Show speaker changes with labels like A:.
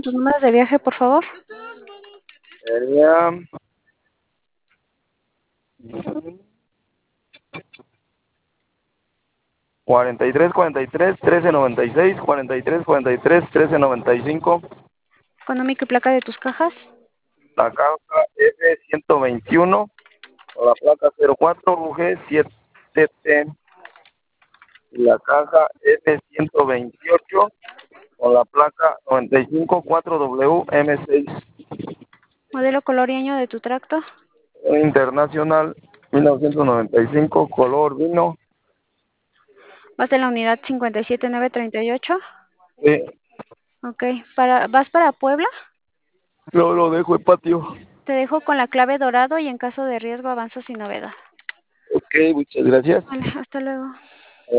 A: tus números de viaje, por favor?
B: Sería 43, 43, 1395.
A: Con número y placa de tus cajas.
B: La caja F121 o la placa 04UG7T. Y la caja F128 con la placa 954WM6.
A: Modelo, color y año de tu tracto.
B: Internacional 1995, color vino.
A: Vas en la unidad 57938.
B: Sí,
A: Ok. ¿Vas para Puebla?
B: lo dejo en patio.
A: Te dejo con la clave dorado y en caso de riesgo avanzo sin novedad.
B: Ok, muchas gracias.
A: Vale, hasta luego.